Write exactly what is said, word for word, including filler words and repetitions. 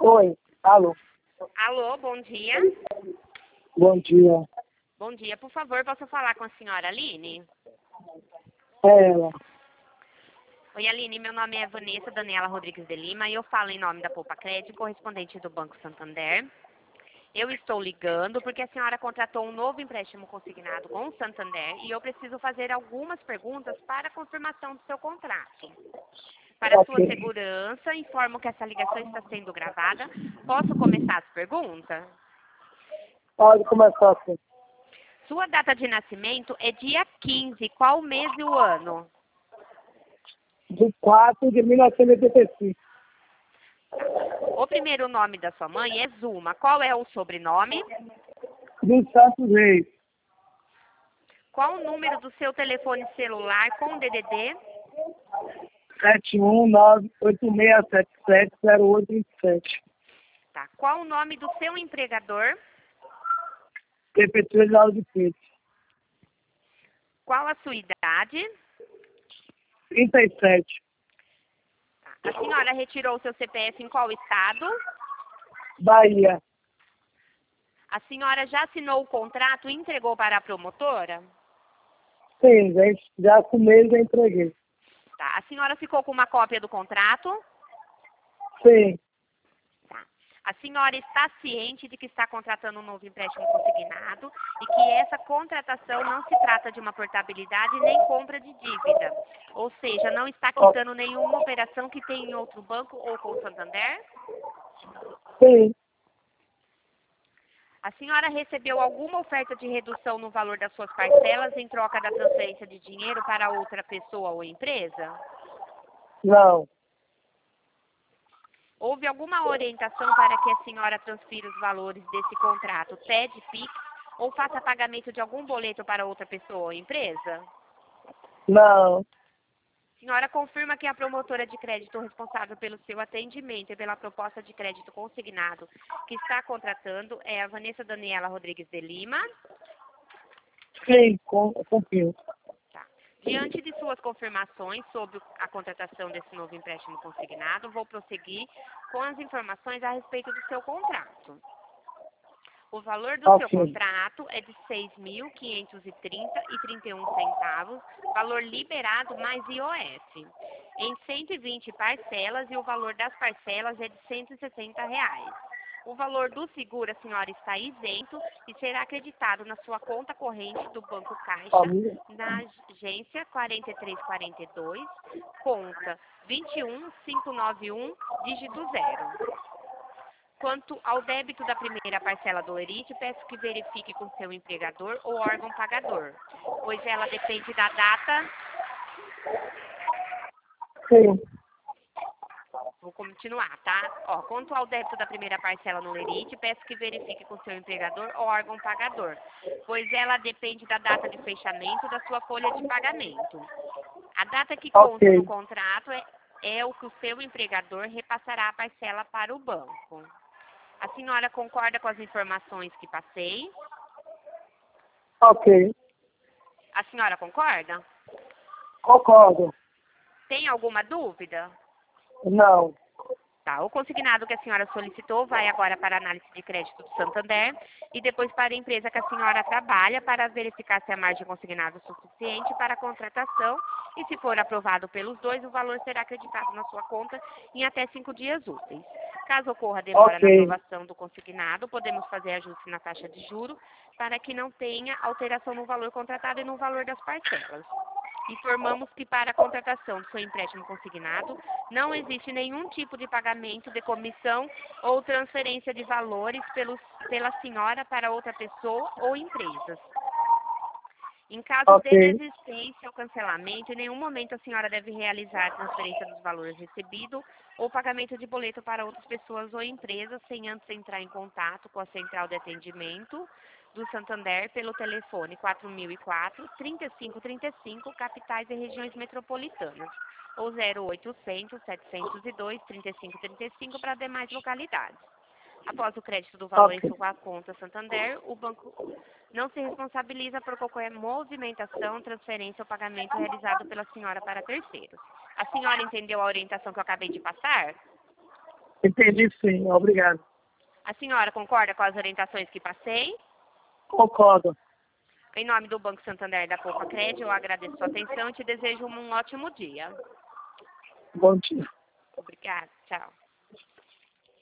Oi, alô. Alô, bom dia. Bom dia. Bom dia, por favor, posso falar com a senhora Aline? É ela. Oi, Aline, meu nome é Vanessa Daniela Rodrigues de Lima e eu falo em nome da Poupa Crédito, correspondente do Banco Santander. Eu estou ligando porque a senhora contratou um novo empréstimo consignado com o Santander e eu preciso fazer algumas perguntas para a confirmação do seu contrato. Para a sua Ok. segurança, informo que essa ligação está sendo gravada. Posso começar as perguntas? Pode começar assim. Sua data de nascimento é dia quinze. Qual o mês e o ano? De quatro de mil novecentos e oitenta e cinco. O primeiro nome da sua mãe é Zuma. Qual é o sobrenome? Dos Santos Reis. Qual o número do seu telefone celular com D D D? sete um nove oito seis sete sete zero oito dois sete. Tá. Qual o nome do seu empregador? Prefeitura de Lauro de Freitas. Qual a sua idade? trinta e sete. Tá. A senhora retirou o seu C P F em qual estado? Bahia. A senhora já assinou o contrato e entregou para a promotora? Sim, já, já assumei e já entreguei. Tá. A senhora ficou com uma cópia do contrato? Sim. Tá. A senhora está ciente de que está contratando um novo empréstimo consignado e que essa contratação não se trata de uma portabilidade nem compra de dívida. Ou seja, não está quitando nenhuma operação que tem em outro banco ou com o Santander? Sim. A senhora recebeu alguma oferta de redução no valor das suas parcelas em troca da transferência de dinheiro para outra pessoa ou empresa? Não. Houve alguma orientação para que a senhora transfira os valores desse contrato, T E D, Pix, ou faça pagamento de algum boleto para outra pessoa ou empresa? Não. A senhora confirma que a promotora de crédito responsável pelo seu atendimento e pela proposta de crédito consignado que está contratando é a Vanessa Daniela Rodrigues de Lima? Sim, com, confio. Tá. Diante de suas confirmações sobre a contratação desse novo empréstimo consignado, vou prosseguir com as informações a respeito do seu contrato. O valor do seu Ok. contrato é de seis mil quinhentos e trinta reais e trinta e um centavos, valor liberado mais I O F, em cento e vinte parcelas e o valor das parcelas é de cento e sessenta reais. O valor do seguro, a senhora está isento e será acreditado na sua conta corrente do Banco Caixa, Família. na agência quarenta e três quarenta e dois, conta vinte e um mil quinhentos e noventa e um, dígito zero. Quanto ao débito da primeira parcela do Lerite, peço que verifique com seu empregador ou órgão pagador, pois ela depende da data. Sim. Vou continuar, tá? Ó, quanto ao débito da primeira parcela no Lerite, peço que verifique com seu empregador ou órgão pagador, pois ela depende da data de fechamento da sua folha de pagamento. A data que consta Ok. no contrato é, é o que o seu empregador repassará a parcela para o banco. A senhora concorda com as informações que passei? Ok. A senhora concorda? Concordo. Tem alguma dúvida? Não. Tá, o consignado que a senhora solicitou vai agora para a análise de crédito do Santander e depois para a empresa que a senhora trabalha para verificar se a margem consignada é suficiente para a contratação e, se for aprovado pelos dois, o valor será acreditado na sua conta em até cinco dias úteis. Caso ocorra demora na Ok. aprovação do consignado, podemos fazer ajuste na taxa de juro para que não tenha alteração no valor contratado e no valor das parcelas. Informamos que para a contratação do seu empréstimo consignado não existe nenhum tipo de pagamento de comissão ou transferência de valores pelos, pela senhora para outra pessoa ou empresas. Em caso de Ok. desistência ou cancelamento, em nenhum momento a senhora deve realizar a transferência dos valores recebidos ou pagamento de boleto para outras pessoas ou empresas sem antes entrar em contato com a central de atendimento do Santander pelo telefone quatro mil e quatro, trinta e cinco trinta e cinco, capitais e regiões metropolitanas, ou zero oitocentos, setecentos e dois, trinta e cinco trinta e cinco para demais localidades. Após o crédito do valor em Ok. sua conta Santander, o banco não se responsabiliza por qualquer movimentação, transferência ou pagamento realizado pela senhora para terceiros. A senhora entendeu a orientação que eu acabei de passar? Entendi sim, obrigado. A senhora concorda com as orientações que passei? Concordo. Em nome do Banco Santander da Poupa Crédito, eu agradeço a sua atenção e te desejo um ótimo dia. Bom dia. Obrigada. Tchau.